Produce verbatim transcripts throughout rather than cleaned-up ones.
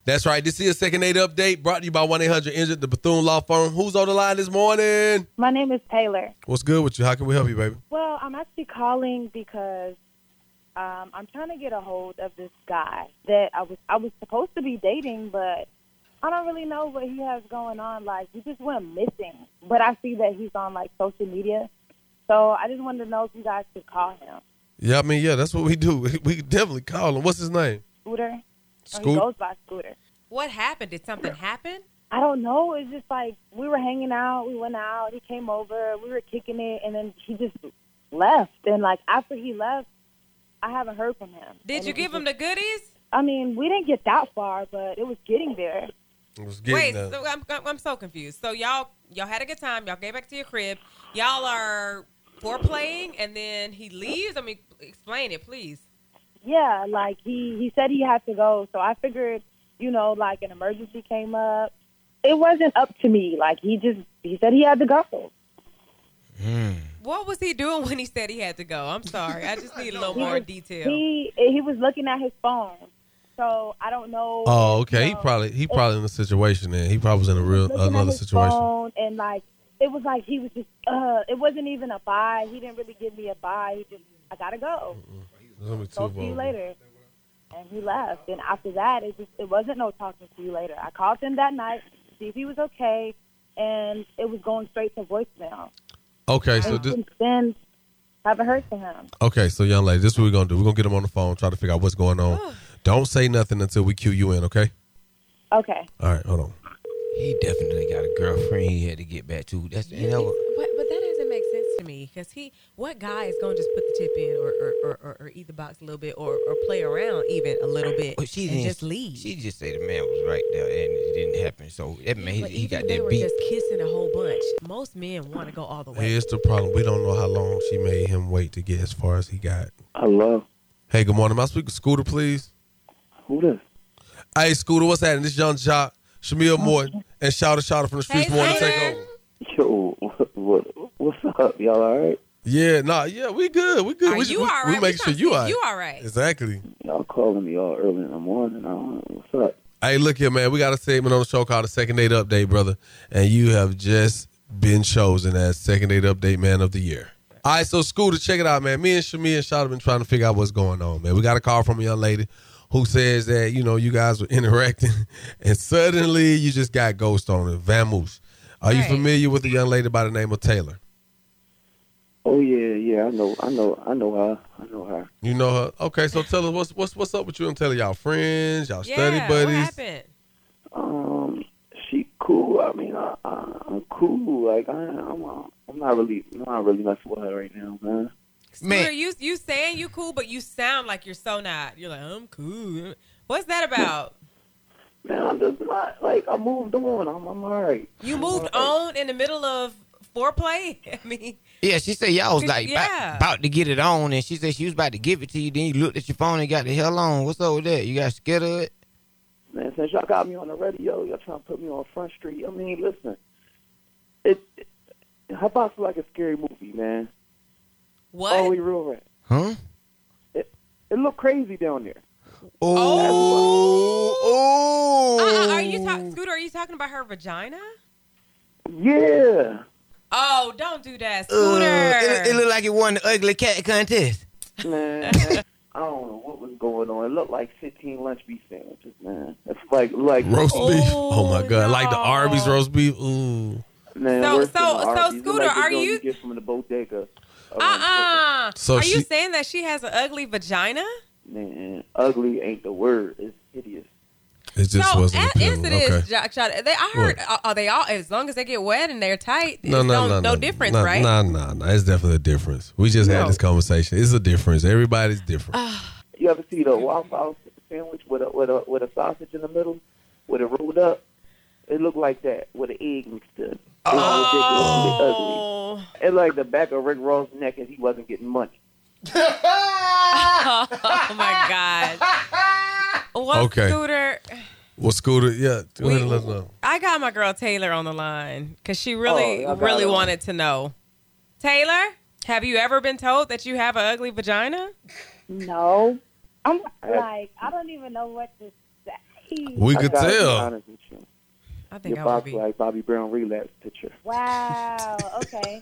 That's right. This is a Second Date Update brought to you by one eight hundred injured, the Bethune Law Firm. Who's on the line this morning? My name is Taylor. What's good with you? How can we help you, baby? Well, I'm actually calling because um, I'm trying to get a hold of this guy that I was I was supposed to be dating, but I don't really know what he has going on. Like, he just went missing. But I see that he's on, like, social media. So I just wanted to know if you guys could call him. Yeah, I mean, yeah, that's what we do. We, we definitely call him. What's his name? Scooter. Scooter? Oh, he goes by Scooter. What happened? Did something happen? I don't know. It's just like we were hanging out. We went out. He came over. We were kicking it, and then he just left. And, like, after he left, I haven't heard from him. Did and you give him the goodies? I mean, we didn't get that far, but it was getting there. It was getting Wait, there. so I'm, I'm I'm so confused. So y'all y'all had a good time. Y'all came back to your crib. Y'all are foreplaying, and then he leaves. I mean, explain it, please. Yeah, like he, he said he had to go, so I figured, you know, like an emergency came up. It wasn't up to me. Like, he just, he said he had to go. Mm. What was he doing when he said he had to go? I'm sorry. I just need a little He more was- detail. He he was looking at his phone, so I don't know. Oh, if, okay. you He know, probably he probably in a situation then. He probably was in a real looking at another his situation. phone, and like it was like he was just. Uh, it wasn't even a bye. He didn't really give me a bye. He just, I gotta go. Let me So too, see you Bob. later. And he left. And after that, it just it wasn't no talking to you later. I called him that night to see if he was okay, and it was going straight to voicemail. Okay, so And this, since then, haven't heard from him. okay, so young lady, this is what we're gonna do. We're gonna get him on the phone, try to figure out what's going on. Don't say nothing until we cue you in, okay? Okay. All right, hold on. He definitely got a girlfriend he had to get back to. That's you know. But, but that doesn't make sense to me, because he, what guy is going to just put the tip in or or, or, or, or eat the box a little bit or, or play around even a little bit But she and didn't just leave? She just say the man was right there and it didn't happen. So that man, he, But he even got they that were beat. just kissing a whole bunch. Most men want to go all the way. Here's the problem. We don't know how long she made him wait to get as far as he got. Hello. Hey, good morning. May I speak to Scooter, please? Who this? Hey, Scooter, what's happening? This is Young Jock, Shamil Morton, and Shouter Shouter from the streets Hey, want to Scooter. take over. Yo, what, what, what's up? Y'all all right? Yeah, nah, yeah, we good. We good. Are we, you we, all right? We We making sure tryna you see all if right. you all right. Exactly. Y'all calling me all early in the morning. I don't know. What's up? Hey, look here, man. We got a segment on the show called the Second Date Update, brother. And you have just been chosen as Second Date Update Man of the Year. All right, so Scooter, check it out, man. Me and Shamia and Shot have been trying to figure out what's going on, man. We got a call from a young lady who says that, you know, you guys were interacting and suddenly you just got ghost on it, vamoose. Are you Right. familiar with a young lady by the name of Taylor? Oh yeah, yeah. I know. I know. I know her. I know her. You know her? Okay, so tell us what's what's what's up with you and Taylor. Y'all friends? Y'all study Yeah, buddies? what happened? Um, she cool. I mean, I, I, I'm cool. Like I, I'm. Uh, I'm not really. I'm not really messing with her right now, man. Man. Scooter, you you saying you cool, but you sound like you're so not. You're like, I'm cool. What's that about? Man, I'm just not like I moved on. I'm. I'm all right. You I'm moved all right. on in the middle of foreplay? I mean, Yeah, she said y'all was like Yeah. about to get it on, and she said she was about to give it to you. Then you looked at your phone and got the hell on. What's up with that? You got scared of it? Man, since y'all got me on the radio, y'all trying to put me on Front Street. I mean, listen. It. it how about for like a scary movie, man? what? Oh, we real right. Huh? It, it look crazy down there. Oh, oh. Uh-uh, are you talking, Scooter? Are you talking about her vagina? Yeah. Oh, don't do that, Uh, Scooter. it, it looked like it won the ugly cat contest. Man, I don't know what was going on. It looked like fifteen lunch beef sandwiches, man. It's like like Roast Oh, beef. Oh my God. Like the no. Arby's roast beef. Ooh. man. So- worse so- than the so, Arby's. It Scooter, like the are joint you- get from the bodega? Uh-uh. So Are she- you saying that she has an ugly vagina? Man, ugly ain't the word. It's hideous. It just so, wasn't as, appealing. as it Okay. is, Jock Shot, they, I heard, are, are they all, as long as they get wet and they're tight, No, it's no, no, no, no no difference, no, right? No, no, no. It's definitely a difference. We just had No. this conversation. It's a difference. Everybody's different. You ever see the Waffle House sandwich with a with a with a sausage in the middle, with it rolled up? It looked like that with an egg mixed in. It was ridiculously ugly. Oh, It's like the back of Rick Ross' neck, and he wasn't getting much. oh my God. What, Okay. Scooter? Well, Scooter, yeah, go We- ahead and let us know. I got my girl Taylor on the line because she really, Oh, y'all got really her on. wanted to know. Taylor, have you ever been told that you have an ugly vagina? No. I'm like, I don't even know what to say. We I could gotta be tell. honest with you. I think Your I would box be. like Bobby Brown relapse picture. Wow. Okay.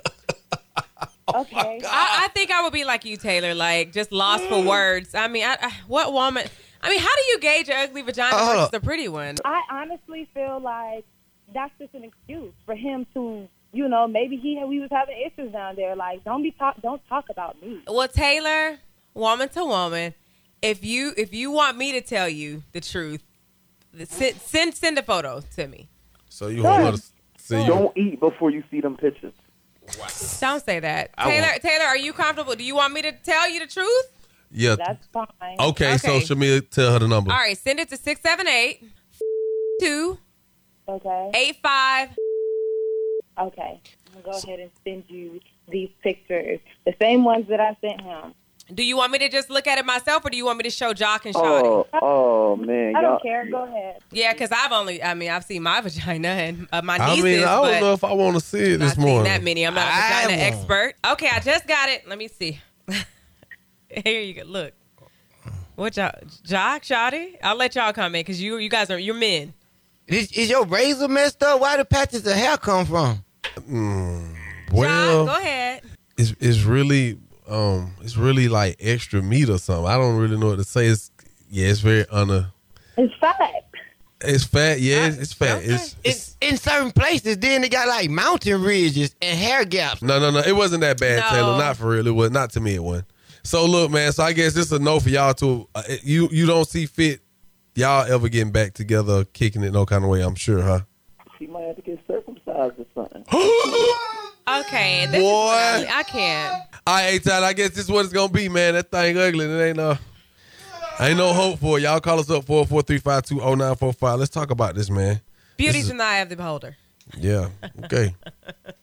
Okay. I, I think I would be like you, Taylor, like just lost for words. I mean, I, I, what woman? I mean, how do you gauge an ugly vagina Oh, hold versus up. a pretty one? I honestly feel like that's just an excuse for him to, you know, maybe he we was having issues down there. Like, don't be talk, don't talk about me. Well, Taylor, woman to woman, if you if you want me to tell you the truth, send send, send a photo to me. So you want her to see you? Don't eat before you see them pictures. Don't say that, I Taylor. won't. Taylor, are you comfortable? Do you want me to tell you the truth? Yeah. That's fine. Okay, so Okay. Shamia, tell her the number. All right, send it to six seven eight two Okay. eight five. Okay. I'm gonna go ahead and send you these pictures, the same ones that I sent him. Do you want me to just look at it myself, or do you want me to show Jock and Shawty? Oh, oh man, I y'all. don't care. Go ahead. Yeah, because I've only, I mean, I've seen my vagina and uh, my I nieces, mean, I don't but know if I want to see it not this seen morning. that many. I'm not a I vagina won't. expert. Okay, I just got it. Let me see. Here you go. Look. What y'all, Jock, Shawty? I'll let y'all comment because you, you guys are, you're men. Is, is your razor messed up? Where the patches of hair come from? Well, Jock, go ahead. it's it's really um it's really like extra meat or something. I don't really know what to say. It's yeah, it's very under. It's fat. It's fat. Yeah, it's, it's fat. Okay. It's, it's In, in certain places, then they got like mountain ridges and hair gaps. no, no, no. It wasn't that bad, No. Taylor. Not for real. It was not to me. It wasn't. So look, man. So I guess this is a no for y'all too. Uh, you you don't see fit y'all ever getting back together, kicking it no kind of way. I'm sure, huh? She might have to get circumcised or something. Okay, this is Boy. what I, I can't. All right, Tyler, I guess this is what it's gonna be, man. That thing ugly. It ain't no, ain't no hope for it. Y'all call us up four four three five two oh nine four five. Let's talk about this, man. Beauty's This is- in the eye of the beholder. Yeah. Okay.